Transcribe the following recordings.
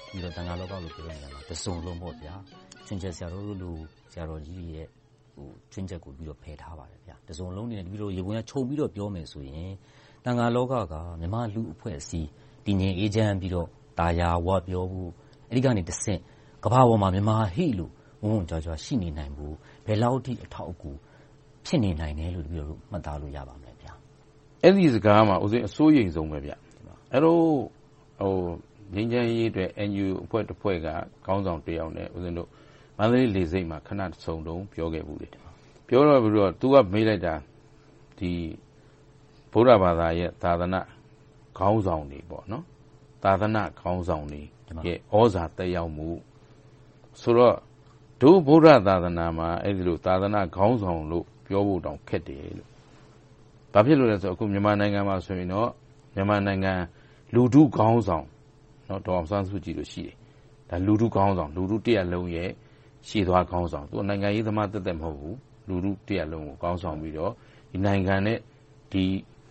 ပြီးတော့တန်ခါလောကလို့ပြောတဲ့နေရာမှာတစုံလုံးပေါ့ဗျာချွင်းချက်ဆရာတော်တို့လူဆရာတော်ကြီးရဲ့ချွင်းချက်ကိုပြီးတော့ဖယ်ထားပါတယ်ဗျာတစုံလုံးနေပြီးတော့ရေပုံရခြုံပြီးတော့ပြောမယ်ဆိုရင်တန်ခါလောကကမြန်မာလူအဖွဲ့အစည်းတည်ငြိမ်အေးချမ်းပြီးတော့တာယာဝပြောဖို့အဲ့ဒီကနေတဆင့်ကမ္ဘာပေါ်မှာမြန်မာဟိလို့ဝန်ကြွားကြွားရှိနေနိုင်ဖို့ဘယ်လောက်ထိအထောက်အကူဖြစ်နေနိုင်တယ်လို့ပြီးတော့မှတ်သားလို့ရပါမယ်ဗျာအဲ့ဒီစကားမှာဦးဇင်းအစိုးရိမ်ဆုံးပဲဗျအဲ့တော့ငြိမ်းချမ်းရေးအတွက် NU အဖွဲ့တစ်ဖွဲ့ကခေါင်းဆောင်တယောက်နဲ့ဦးဇင်းတို့မန္တလေးလေဆိပ်မှာခဏဆုံတုံးပြောခဲ့ဘူးလေပြောတော့ပြီးတော့ तू ကမေးလိုက်တာဒီဗုဒ္ဓဘာသာရဲ့သာသနာခေါင်းဆောင်တွေပေါ့နော်သာသနာခေါင်းဆောင်တွေရဲ့ဩဇာတက်ရောက်မှုဆိုတော့ဒုဗုဒ္ဓသာသနာမှာအဲ့ဒီလိုသာသနာခေါင်းဆောင်လို့ပြောဖို့တောင်ခက်တယ်လို့ဘာဖြစ်လို့လဲဆိုတော့အခုမြန်မာနိုင်ငံမှာဆိုရင်တော့မြန်မာနိုင်ငံလူထုခေါင်းဆောင်နော်ဒေါ်အောင်ဆန်းစုကြည်တို့ရှိတယ်ဒါလူထုခေါင်းဆောင်လူထုတရက်လုံးရဲ့ရှေ့သွားခေါင်းဆောင်သူနိုင်ငံရေးသမားတက်မဟုတ်ဘူးလူထုတရက်လုံးကိုခေါင်းဆောင်ပြီးတော့ဒီနိုင်ငံနဲ့ဒီ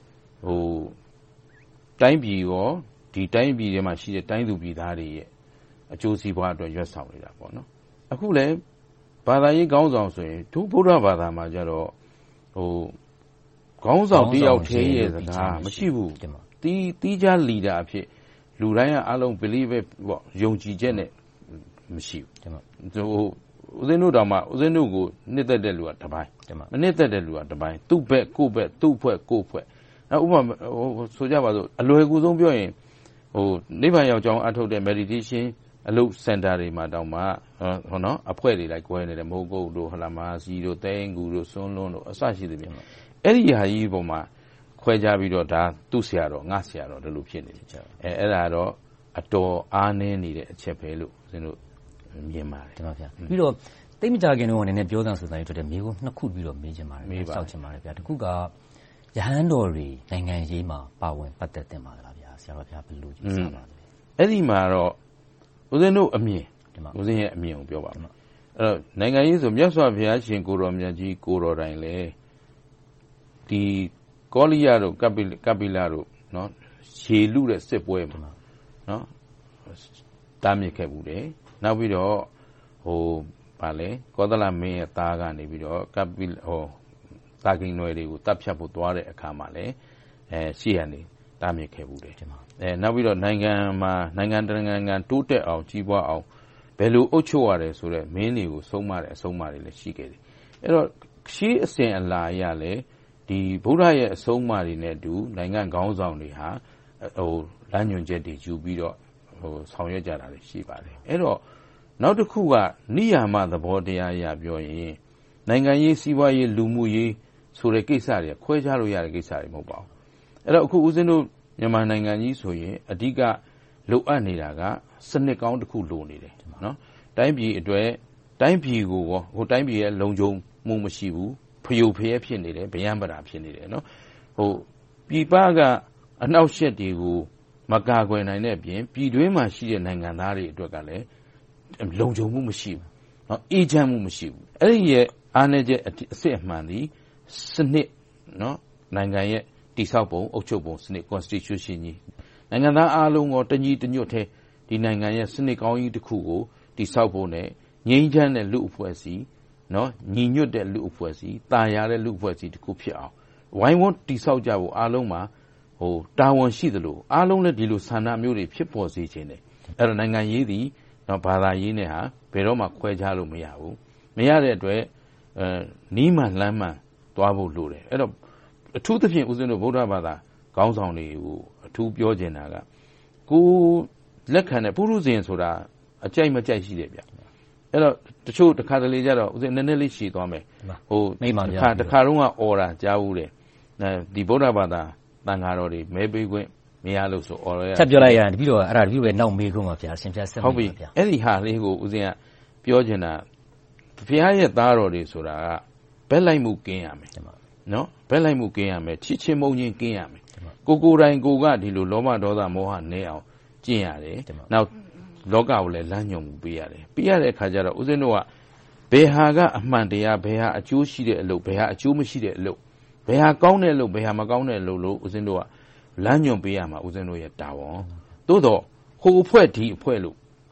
တိုင်းပြည်ရောဒီတိုင်းပြည်ထဲမှာရှိတဲ့တိုင်းသူပြည်သားတွေရဲ့အကျိုးစီးပွားအတွက်ရွက်ဆောင်နေတာပေါ့နော်အခုလည်းဘာသာရေးခေါင်းဆောင်ဆိုရင်ဒုဗုဒ္ဓဘာသာမှာကျတော့ခေါင်းဆောင်တယောက်သေးရဲ့စကားမရှိဘူးတီးခြားလီဒါအဖြစ်လူတိုင်းကအလုံး believe ပေါ့ယုံကြည်ချက်နဲ့မရှိဘူးဦးဇင်းတို့တောင်မှဦးဇင်းတို့ကိုနှစ်သက်တဲ့လူကတစ်ပိုင်းမနှစ်သက်တဲ့လူကတစ်ပိုင်းသူ့ဘက်ကိုယ့်ဘက်သူ့ဖွဲ့ကိုယ့်ဖွဲ့ဥပမာဆိုကြပါစို့အလွယ်ကူဆုံးပြောရင်နိဗ္ဗာန်ရောက်ကြောင်းအထုတ်တဲ့ meditation အလုပ်စင်တာတွေမှာတောင်မှနော်အဖွဲ့တွေလိုက်ကွဲနေတယ်မိုးကုတ်တို့ဟလာမာစီတို့တဲငူတို့စွန်းလွန်းတို့အစရှိသဖြင့်အဲ့ဒီဟာကြီးပုံမှာခွဲခြားပြီးတော့ဒါသူ့ဆရာတော်ငါဆရာတော်တို့လိုဖြစ်နေတယ်အဲ့ဒါတော့အတော်အားနည်းနေတဲ့အချက်ပဲလို့ဦးဇင်းတို့မြင်ပါတယ်တင်ပါဗျာပြီးတော့တိတ်မကြခင်တော့နည်းနည်းပြောသံဆိုတာတွေတွေ့တယ်မိကိုနှစ်ခုပြီးတော့မေးချင်ပါတယ်စောက်ချင်ပါတယ်ဗျာတစ်ခုကရဟန်းတော်တွေနိုင်ငံရေးမှာပါဝင်ပတ်သက်တင်ပါလားဗျာဆရာတော်ဗျာဘယ်လိုကြည့်ဆပါလဲအဲ့ဒီမှာတော့ဦးဇင်းတို့အမြင်ဦးဇင်းရဲ့အမြင်ကိုပြောပါမယ်အဲ့တော့နိုင်ငံရေးဆိုမြတ်စွာဘုရားရှင်ကိုတော်မြတ်ကြီးကိုတော်တိုင်လေဒီကောလိယတို့ကပ္ပိလတို့နော်ခြေလူတဲ့စစ်ပွဲမှာနော်တားမြစ်ခဲ့ဘူးတယ်နောက်ပြီးတော့ဗာလဲကောသလမင်းရဲ့သားကနေပြီးတော့သာကိန်နွယ်တွေကိုတပ်ဖြတ်ဖို့သွားတဲ့အခါမှာလည်းရှေ့ကနေတားမြစ်ခဲ့ဘူးတယ်နောက်ပြီးတော့နိုင်ငံမှာနိုင်ငံတနိုင်ငံတိုးတက်အောင်ကြီးပွားအောင်ဘယ်လိုအုပ်ချုပ်ရတယ်ဆိုတော့မင်းတွေကိုဆုံးမတဲ့အဆုံးအမတွေလည်းရှိခဲ့တယ်အဲ့တော့ရှေးအစဉ်အလာအရလည်းဒီဗုဒ္ဓရဲ့အဆုံးအမတွေနဲ့အတူနိုင်ငံခေါင်းဆောင်တွေဟာလမ်းညွှန်ချက်တွေယူပြီးတော့ဆောင်ရွက်ကြတာတွေရှိပါတယ်အဲ့တော့နောက်တစ်ခုကနိယာမသဘောတရားအရပြောရင်နိုင်ငံရေးစီးပွားရေးလူမှုရေးဆိုတဲ့ကိစ္စတွေခွဲခြားလို့ရတဲ့ကိစ္စတွေမဟုတ်ပါဘူးအဲ့တော့အခုဦးဇင်းတို့မြန်မာနိုင်ငံကြီးဆိုရင်အဓိကလိုအပ်နေတာကစနစ်ကောင်းတစ်ခုလိုနေတယ်နော်တိုင်းပြည်အတွက်တိုင်းပြည်ကိုတိုင်းပြည်ရဲ့လုံခြုံမှုမရှိဘူးဖျို့ဖျဲဖြစ်နေတယ်ဗျံပရာဖြစ်နေတယ်နော်ပြည်ပကအနောက်ရှက်တွေကိုမကာကွယ်နိုင်တဲ့ပြင်ပြည်တွင်းမှာရှိတဲ့နိုင်ငံသားတွေအတွက်ကလည်းလုံခြုံမှုမရှိဘူးနော်အေးချမ်းမှုမရှိဘူးအဲ့ဒီရဲ့အားနည်းချက်အစစ်အမှန်ဒီစနစ်နော်နိုင်ငံရဲ့တိဆောက်ပုံအုပ်ချုပ်ပုံစနစ် constitution ကြီးနိုင်ငံသားအားလုံးကိုတညီတညွတ်ထဲဒီနိုင်ငံရဲ့စနစ်ကောင်းကြီးတစ်ခုကိုတိဆောက်ဖို့နဲ့ငြိမ်းချမ်းတဲ့လူအဖွဲ့အစည်းနော်ညီညွတ်တဲ့လူအဖွဲ့အစည်းတာယာတဲ့လူအဖွဲ့အစည်းတစ်ခုဖြစ်အောင်ဝိုင်းဝန်းတိဆောက်ကြဖို့အားလုံးမှာတာဝန်ရှိသလိုအားလုံးလည်းဒီလိုဆန္ဒမျိုးတွေဖြစ်ပေါ်စေခြင်းတယ်အဲ့တော့နိုင်ငံရေးသည်နော်ဘာသာရေးနဲ့ဟာဘယ်တော့မှခွဲခြားလို့မရဘူးမရတဲ့အတွက်နီးမှန်လမ်းမှန်သွားဖို့လိုတယ်အဲ့တော့အထူးသဖြင့်ဦးဇင်းတို့ဗုဒ္ဓဘာသာခေါင်းဆောင်တွေကိုအထူးပြောချင်တာကကိုလက်ခံတဲ့ပုရုဇဉ်ဆိုတာအကြိုက်မကြိုက်ရှိတယ်ဗျအဲ့တော့တချို့တစ်ခါတလေကြတော့ဦးဇင်းနည်းနည်းလေးရှည်သွားမယ်တစ်ခါတော့အော်တာကြားဘူးတယ်ဒီဗုဒ္ဓဘာသာတန်ဃာတော်တွေမဲပေးခွင့်မရလို့ဆိုအော်ရဆက်ပြောလိုက်ရရင်ပြီးတော့အဲ့ဒါပြီးပဲနောက်မေးခွန်းပါဗျာဆင်ပြဆက်ဟုတ်ပြီအဲ့ဒီဟာလေးကိုဦးဇင်းကပြောချင်တာဘုရားရဲ့သားတော်တွေဆိုတာကဘက်လိုက်မှုကင်းရမယ်နော်ဘက်လိုက်မှုကင်းရမယ်ချစ်ချင်းမုန်းချင်းကင်းရမယ်ကိုယ်တိုင်ကိုကဒီလိုလောဘဒေါသမောဟနဲအောင်ကျင့်ရတယ်နောက်လောကကိုလည်းလမ်းညွှန်မှုပေးရတယ်ပေးရတဲ့အခါကျတော့ဦးဇင်းတို့ကဘယ်ဟာကအမှန်တရားဘယ်ဟာအကျိုးရှိတဲ့အလုပ်ဘယ်ဟာအကျိုးမရှိတဲ့အလုပ်ဘယ်ဟာကောင်းတဲ့အလုပ်ဘယ်ဟာမကောင်းတဲ့အလုပ်လို့ဦးဇင်းတို့ကလမ်းညွှန်ပေးရမှာဦးဇင်းတို့ရဲ့တာဝန်သို့တော့ဟိုအဖွဲ့ဒီအဖွဲ့လို့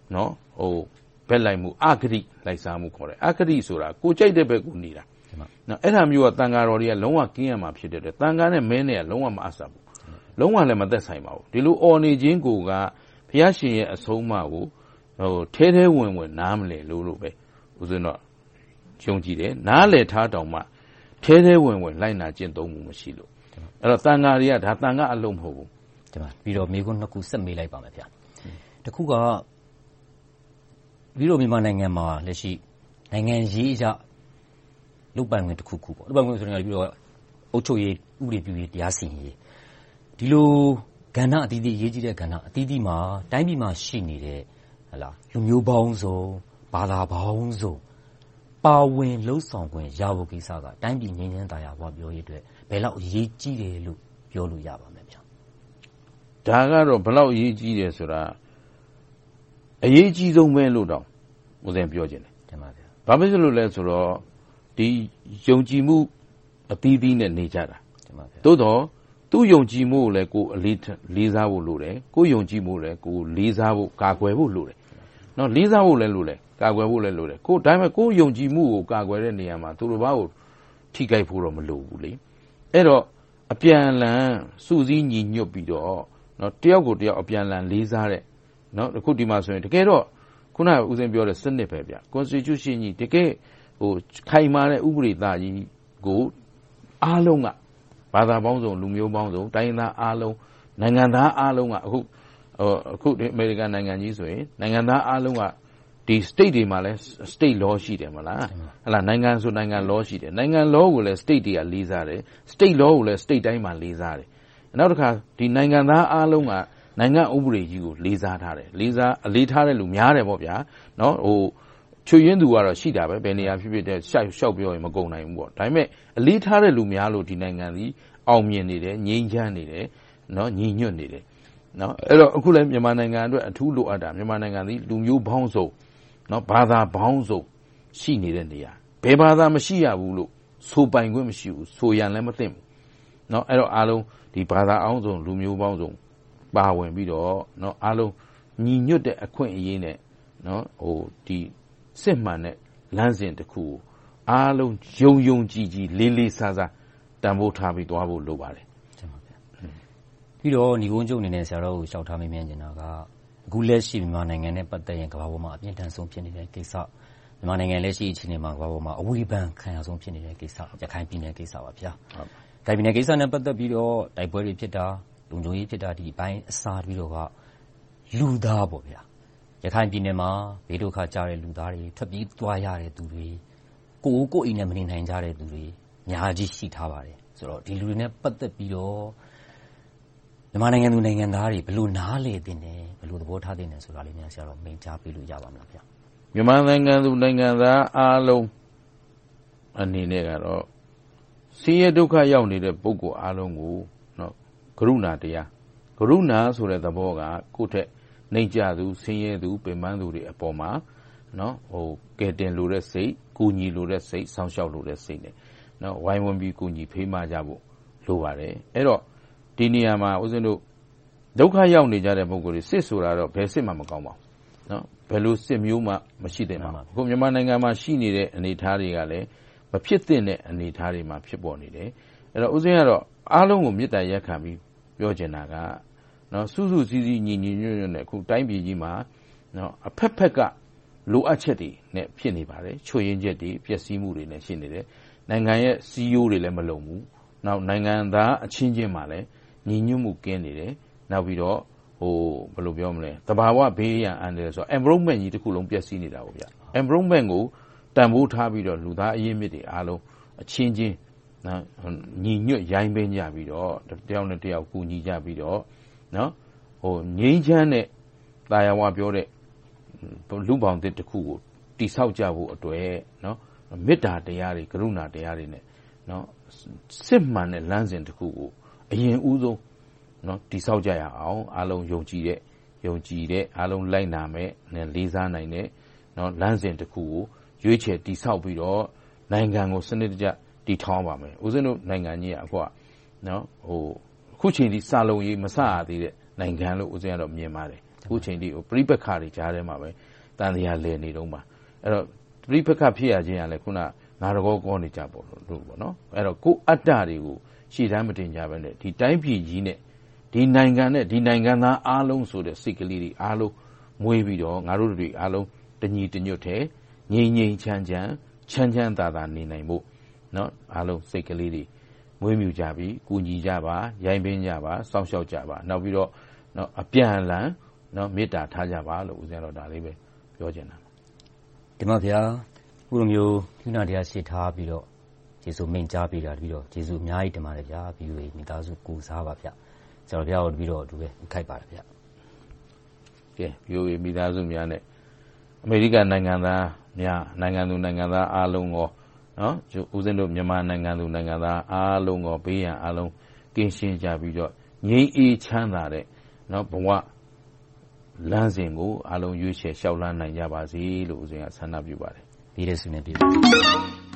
နော်ဘက်လိုက်မှုအဂတိလိုက်စားမှုခေါ်တယ်အဂတိဆိုတာကိုကြိုက်တဲ့ဘက်ကိုနေတာနော်အဲ့ဒါမျိုးကတန်ဃာတော်တွေကလုံးဝကင်းရမှာဖြစ်တဲ့တန်ဃာနဲ့မဲနဲ့ကလုံးဝမအပ်ဆက်ဘူးလုံးဝလည်းမသက်ဆိုင်ပါဘူးဒီလိုအော်နေခြင်းကိုကဘုရားရှင်ရဲ့အဆုံးအမကိုထဲထဲဝင်ဝင်နားမလဲလို့ပဲဦးဇင်းတော့ယုံကြည်တယ်နားလည်ထားတောင်မှထဲထဲဝင်ဝင်လိုက်နာကျင့်သုံးမှုမရှိလို့အဲ့တော့တန်ဃာတွေကဒါတန်ဃာအလုံးမဟုတ်ဘူးဒီမှာပြီးတော့မိကုန်းနှစ်ခုဆက်မေးလိုက်ပါမယ်ဗျာတစ်ခုကပြီးတော့မြန်မာနိုင်ငံမှာလက်ရှိနိုင်ငံရေးအရလုတ်ပိုင်ခွင့်တစ်ခုခုပေါ့လုတ်ပိုင်ခွင့်ဆိုရင်ပြီးတော့အုပ်ချုပ်ရေးဥပဒေပြုရေးတရားစီရင်ရေးဒီလိုကဏ္ဍအသီးသီးရေးကြီးတဲ့ကဏ္ဍအသီးသီးမှာတိုင်းပြည်မှာရှိနေတဲ့လူမျိုးပေါင်းစုံဘာသာပေါင်းစုံပါဝင်လှုပ်ဆောင်ခွင့်ရဖို့ကိစ္စကတိုင်းပြည်ငြိမ်းချမ်းသာယာဝပြောရေးအတွက်ဘယ်လောက်အရေးကြီးတယ်လို့ပြောလို့ရပါမလဲဗျာဒါကတော့ဘယ်လောက်အရေးကြီးတယ်ဆိုတာအရေးကြီးဆုံးပဲလို့တော့ဦးဇင်းပြောခြင်းတယ်တင်ပါဗျာဘာဖြစ်လို့လဲဆိုတော့ဒီယုံကြည်မှုအသီးသီးနဲ့နေကြတာတင်ပါဗျာသို့တော့သူ့ယုံကြည်မှုကိုလည်းကိုယ်လေးစားဖို့လိုတယ်ကိုယ်ယုံကြည်မှုလည်းကိုယ်လေးစားဖို့ကာကွယ်ဖို့လိုတယ်နော်လေးစားဖို့လည်းလိုတယ်ကာကွယ်ဖို့လည်းလိုတယ်ကိုယ်ဒါပေမဲ့ကိုယ်ယုံကြည်မှုကိုကာကွယ်တဲ့နေရာမှာသူတို့ဘာကိုထိခိုက်ဖို့တော့မလိုဘူးလေအဲ့တော့အပြန်အလှန်စုစည်းညီညွတ်ပြီးတော့နော်တယောက်ကိုတယောက်အပြန်အလှန်လေးစားတဲ့နော်အခုဒီမှာဆိုရင်တကယ်တော့ခုနကဦးစင်းပြောတဲ့စနစ်ပဲဗျ Constitution ကြီးတကယ်ခိုင်မာတဲ့ဥပဒေသားကြီးကိုအားလုံးကဘာသာပေါင်းစုံလူမျိုးပေါင်းစုံတိုင်းသားအားလုံးနိုင်ငံသားအားလုံးကအခုအမေရိကန်နိုင်ငံကြီးဆိုရင်နိုင်ငံသားအားလုံးကဒီ state တွေမှာလဲ state law ရှိတယ်မလားဟလာနိုင်ငံဆိုနိုင်ငံ law ရှိတယ်နိုင်ငံ law ကိုလဲ state တွေကလေးစားတယ် state law ကိုလဲ state တိုင်းမှာလေးစားတယ်နောက်တစ်ခါဒီနိုင်ငံသားအားလုံးကနိုင်ငံဥပဒေကြီးကိုလေးစားထားတယ်အလေးထားတဲ့လူများတယ်ပေါ့ဗျာနော်ချွေရင်းသူကတော့ရှိတာပဲဘယ်နေရာဖြစ်ဖြစ်တဲ့ရှောက်ပြောရင်မကုန်နိုင်ဘူးပေါ့ဒါပေမဲ့အလေးထားတဲ့လူများလို့ဒီနိုင်ငံကြီးအောင်မြင်နေတယ်ငြိမ်းချမ်းနေတယ်နော်ညီညွတ်နေတယ်နော်အဲ့တော့အခုလည်းမြန်မာနိုင်ငံအတွက်အထူးလိုအပ်တာမြန်မာနိုင်ငံသည်လူမျိုးပေါင်းစုံနော်ဘာသာပေါင်းစုံရှိနေတဲ့နေရာဘယ်ဘာသာမရှိရဘူးလို့ဆိုပိုင်ခွင့်မရှိဘူးဆိုရန်လည်းမသင့်ဘူးနော်အဲ့တော့အားလုံးဒီဘာသာအောင်စုံလူမျိုးပေါင်းစုံပါဝင်ပြီးတော့နော်အားလုံးညီညွတ်တဲ့အခွင့်အရေးနဲ့နော်ဒီစစ်မှန်တဲ့လမ်းစဉ်တစ်ခုကိုအားလုံးယုံကြည်လေးလေးစားစားတန်ဖိုးထားပြီးသွားဖို့လိုပါတယ်ပြီးတော့ညီကုန်းကျုပ်အနေနဲ့ဆရာတော်ကိုရှောက်ထားမေးမြန်းနေတာကအခုလက်ရှိမြန်မာနိုင်ငံနဲ့ပတ်သက်ရင်ကမ္ဘာပေါ်မှာအပြင်းထန်ဆုံးဖြစ်နေတဲ့ကိစ္စမြန်မာနိုင်ငံလက်ရှိအခြေအနေမှာကမ္ဘာပေါ်မှာအဝေဖန်ခံရဆုံးဖြစ်နေတဲ့ကိစ္စရခိုင်ပြည်နယ်ကိစ္စပါဗျာရခိုင်ပြည်နယ်ကိစ္စနဲ့ပတ်သက်ပြီးတော့တိုက်ပွဲတွေဖြစ်တာလုံခြုံရေးဖြစ်တာဒီအပိုင်းအစားပြီးတော့ကလူသားပေါ့ဗျာရခိုင်ပြည်နယ်မှာဘေးဒုက္ခကြတဲ့လူသားတွေထွက်ပြေးသွားရတဲ့သူတွေကိုအိမ်နဲ့မနေနိုင်ကြတဲ့သူတွေအများကြီးရှိထားပါတယ်ဆိုတော့ဒီလူတွေနဲ့ပတ်သက်ပြီးတော့မြန်မာနိုင်ငံသူနိုင်ငံသားတွေဘယ်လိုနားလည်သင့်တယ်ဘယ်လိုသဘောထားသင့်တယ်ဆိုတာလေးများဆရာတော်မိန့်ကြားပေးလို့ရပါမလားဗျာမြန်မာနိုင်ငံသူနိုင်ငံသားအားလုံးအနေနဲ့ကတော့ဆင်းရဲဒုက္ခရောက်နေတဲ့ပုဂ္ဂိုလ်အားလုံးကိုနော်ကရုဏာတရားကရုဏာဆိုတဲ့သဘောကကိုယ့်ထက်နှိမ်ကြသူဆင်းရဲသူပင်ပန်းသူတွေအပေါ်မှာနော်ကဲတင်လိုတဲ့စိတ်ကူညီလိုတဲ့စိတ်စောင့်ရှောက်လိုတဲ့စိတ်နဲ့နော်ဝိုင်းဝန်းပြီးကူညီဖေးမကြဖို့လိုပါတယ်အဲ့တော့ဒီနေရာမှာဦးဇင်းတို့ဒုက္ခရောက်နေကြတဲ့ပုဂ္ဂိုလ်တွေစစ်ဆိုတာတော့ဘယ်စစ်မှမကောင်းပါဘူးနော်ဘယ်လိုစစ်မျိုးမှမရှိသင့်ပါဘူးအခုမြန်မာနိုင်ငံမှာရှိနေတဲ့အနေအထားတွေကလည်းမဖြစ်သင့်တဲ့အနေအထားတွေမှာဖြစ်ပေါ်နေတယ်အဲ့တော့ဦးဇင်းကတော့အားလုံးကိုမေတ္တာရက်ခံပြီးပြောချင်တာကနော်စုစုစည်းစည်းညီညီညွတ်ညွတ်နဲ့အခုတိုင်းပြည်ကြီးမှာနော်အဖက်ဖက်ကလိုအပ်ချက်တွေနဲ့ဖြစ်နေပါတယ်ချွေရင်းချက်တွေပျက်စီးမှုတွေနဲ့ရှိနေတယ်နိုင်ငံရဲ့စီးရိုးတွေလည်းမလုံဘူးနောက်နိုင်ငံသားအချင်းချင်းမှာလည်းညီညွတ်မှုကင်းနေတယ်နောက်ပြီးတော့ဘယ်လိုပြောမလဲတဘာဝဘေးရန်အန္တရာယ်ဆိုတော့ environment ကြီးတစ်ခုလုံးပျက်စီးနေတာပေါ့ဗျာ environment ကိုတန်ဖိုးထားပြီးတော့လူသားအရင်းမြစ်တွေအားလုံးအချင်းချင်းနော်ညီညွတ်ရိုင်းပင်းကြပြီးတော့တယောက်နဲ့တယောက်ကူညီကြပြီးတော့နော်ငြိမ်းချမ်းတဲ့တာယာဝပြောတဲ့လူပေါင်းတစ်ခုကိုတိဆောက်ကြဖို့အတွက်နော်မေတ္တာတရားတွေကရုဏာတရားတွေနဲ့နော်စစ်မှန်တဲ့လမ်းစဉ်တစ်ခုကိုအရင်ဦးဆုံးနော်တိဆောက်ကြရအောင်အားလုံးယုံကြည်တဲ့အားလုံးလိုက်နာမဲ့နဲ့လေးစားနိုင်တဲ့နော်လမ်းစဉ်တစ်ခုကိုရွေးချယ်တိဆောက်ပြီးတော့နိုင်ငံကိုစနစ်တကျတည်ထောင်ပါမယ်ဦးဇင်းတို့နိုင်ငံကြီးကအခုကနော်အခုချိန်ထိစာလုံးရေးမစရသေးတဲ့နိုင်ငံလို့ဦးဇင်းကတော့မြင်ပါတယ်အခုချိန်ထိပြိပက္ခတွေကြားထဲမှာပဲတန်တရားလည်နေတော့မှာအဲ့တော့ပြိပက္ခဖြစ်ရခြင်းကလည်းခုနငါတော်ကောနေကြပေါ့လို့ပေါ့နော်အဲ့တော့ကိုအတ္တတွေကိုရှေ့တန်းမတင်ကြဘဲနဲ့ဒီတိုင်းပြည်ကြီးနဲ့ဒီနိုင်ငံနဲ့ဒီနိုင်ငံသားအားလုံးဆိုတဲ့စိတ်ကလေးတွေအားလုံးမွေးပြီးတော့ငါတို့တွေအားလုံးတညီတညွတ်ထဲငြိမ်ငြိမ်ချမ်းချမ်းသာသာနေနိုင်ဖို့နော်အားလုံးစိတ်ကလေးတွေမွေးမြူကြပြီးကူညီကြပါရိုင်းပင်းကြပါစောင့်ရှောက်ကြပါနောက်ပြီးတော့နော်အပြန်အလှန်နော်မေတ္တာထားကြပါလို့ဦးဇင်းတော်ဒါလေးပဲပြောချင်တာဒီမှာဗျာခုလိုမျိုးခုနတရားရှေ့ထားပြီးတော့ကျေးဇူးမိန်ကြားပေးတာပြီးတော့ကျေးဇူးအများကြီးတင်ပါတယ်ဗျာပြီးတော့မိသားစုကိုစားပါဗျာကျွန်တော်ဗျာတို့ပြီးတော့အတူပဲခိုက်ပါတယ်ဗျာကဲပြီးတော့မိသားစုများနဲ့အမေရိကန်နိုင်ငံသားများနိုင်ငံသူနိုင်ငံသားအားလုံးကိုနော်ဦးဇင်းတို့မြန်မာနိုင်ငံသူနိုင်ငံသားအားလုံးကိုဘေးရန်အားလုံးကင်းရှင်းကြပြီးတော့ငြိမ်းအေးချမ်းသာတဲ့နော်ဘဝလမ်းစဉ်ကိုအားလုံးရွေးချယ်လျှောက်လှမ်းနိုင်ကြပါစေလို့ဦးဇင်းကဆန္ဒပြုပါတယ်ပြီးတဲ့ဆုနဲ့ပြည့်